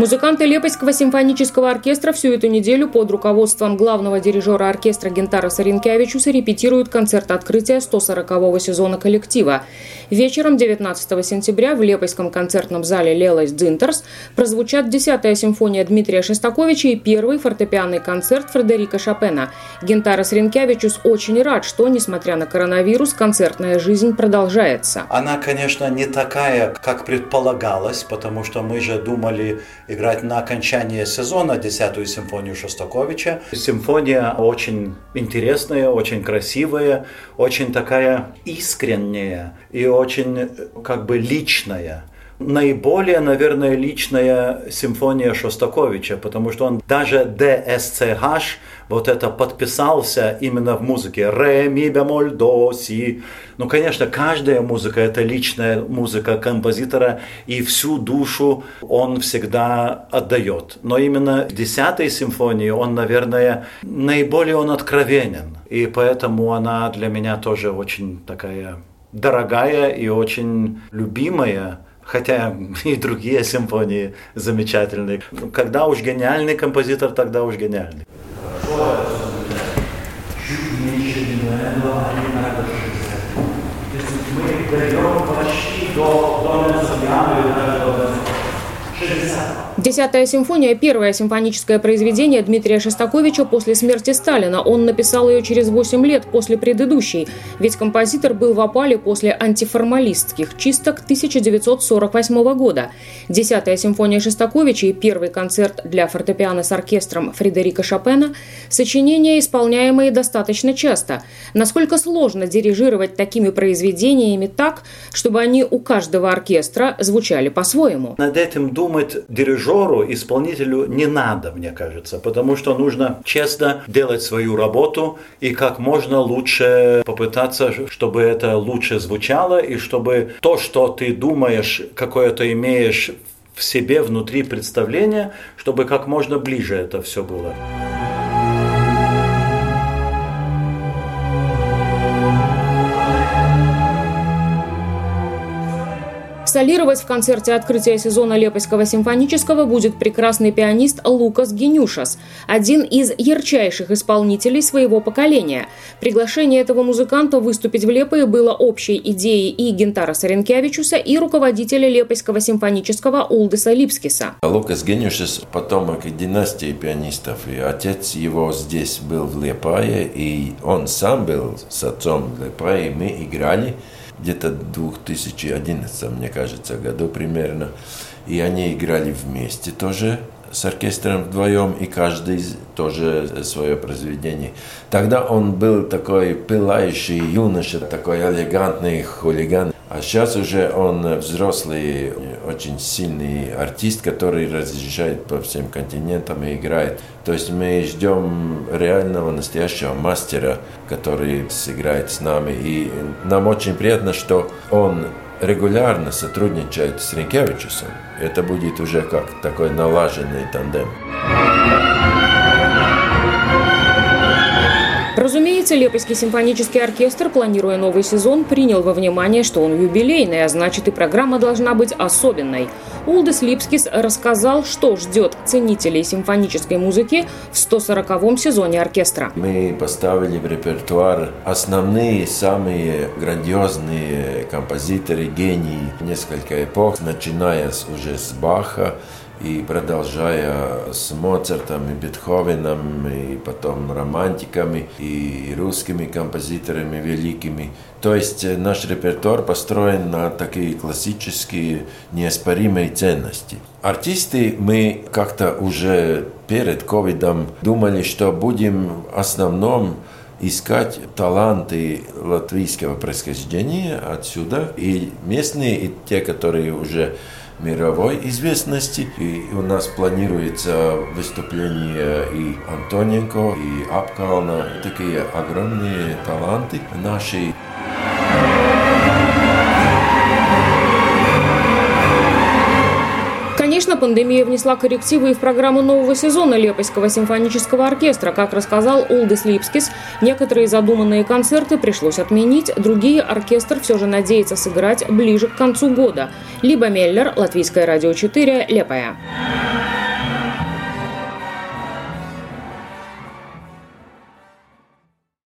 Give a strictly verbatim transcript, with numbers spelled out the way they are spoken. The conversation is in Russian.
Музыканты Лепойского симфонического оркестра всю эту неделю под руководством главного дирижера оркестра Гинтараса Ринкевичуса репетируют концерт открытия сто сорокового сезона коллектива. Вечером девятнадцатого сентября в Лепойском концертном зале «Лелойс Дзинтерс» прозвучат десятая симфония Дмитрия Шостаковича и первый фортепианный концерт Фредерика Шопена. Гинтарас Ринкевичус очень рад, что, несмотря на коронавирус, концертная жизнь продолжается. Она, конечно, не такая, как предполагалось, потому что мы же думали играть на окончание сезона десятую симфонию Шостаковича. Симфония очень интересная, очень красивая, очень такая искренняя и очень как бы личная. Наиболее, наверное, личная симфония Шостаковича, потому что он даже Д С Ц Х вот это подписался именно в музыке. Ре, ми, бемоль, до, си. Ну, конечно, каждая музыка – это личная музыка композитора, и всю душу он всегда отдает. Но именно в десятой симфонии он, наверное, наиболее он откровенен. И поэтому она для меня тоже очень такая дорогая и очень любимая. Хотя и другие симфонии замечательные. Когда уж гениальный композитор, тогда уж гениальный. Мы дойдем почти до, до Мезояна и даже до шестидесятого. Десятая симфония – первое симфоническое произведение Дмитрия Шостаковича после смерти Сталина. Он написал ее через восемь лет после предыдущей, ведь композитор был в опале после антиформалистских чисток тысяча девятьсот сорок восьмого года. Десятая симфония Шостаковича и первый концерт для фортепиано с оркестром Фредерика Шопена – сочинения, исполняемые достаточно часто. Насколько сложно дирижировать такими произведениями так, чтобы они у каждого оркестра звучали по-своему? Над этим думать дирижер исполнителю не надо, мне кажется, потому что нужно честно делать свою работу и как можно лучше попытаться, чтобы это лучше звучало, и чтобы то, что ты думаешь, какое-то имеешь в себе внутри представление, чтобы как можно ближе это все было. Солировать в концерте открытия сезона Лепойского симфонического будет прекрасный пианист Лукас Генюшас, один из ярчайших исполнителей своего поколения. Приглашение этого музыканта выступить в Лепое было общей идеей и Гинтараса Ринкевичуса, и руководителя Лепойского симфонического Улдиса Липскиса. Лукас Генюшас – потомок династии пианистов, и отец его здесь был в Лепае, и он сам был с отцом в Лепае, и мы играли где-то в две тысячи одиннадцатом, мне кажется, году примерно. И они играли вместе тоже с оркестром вдвоем, и каждый тоже свое произведение. Тогда он был такой пылающий юноша, такой элегантный хулиган. А сейчас уже он взрослый, очень сильный артист, который разъезжает по всем континентам и играет. То есть мы ждем реального, настоящего мастера, который сыграет с нами. И нам очень приятно, что он регулярно сотрудничает с Ринкевичусом. Это будет уже как такой налаженный тандем. Разумеется, Лепойский симфонический оркестр, планируя новый сезон, принял во внимание, что он юбилейный, а значит и программа должна быть особенной. Улдис Липскис рассказал, что ждет ценителей симфонической музыки в сто сороковом сезоне оркестра. Мы поставили в репертуар основные, самые грандиозные композиторы, гении несколько эпох, начиная уже с Баха и продолжая с Моцартом и Бетховеном, и потом романтиками, и русскими композиторами великими. То есть наш репертуар построен на такие классические неоспоримые ценности. Артисты мы как-то уже перед ковидом думали, что будем в основном искать таланты латвийского происхождения отсюда, и местные, и те, которые уже мировой известности. И у нас планируется выступление и Антоненко, и Апкална. Такие огромные таланты наши. Конечно, пандемия внесла коррективы и в программу нового сезона Лепойского симфонического оркестра. Как рассказал Улдис Липскис, некоторые задуманные концерты пришлось отменить, другие оркестр все же надеется сыграть ближе к концу года. Либо Меллер, Латвийское радио четыре, Лепая.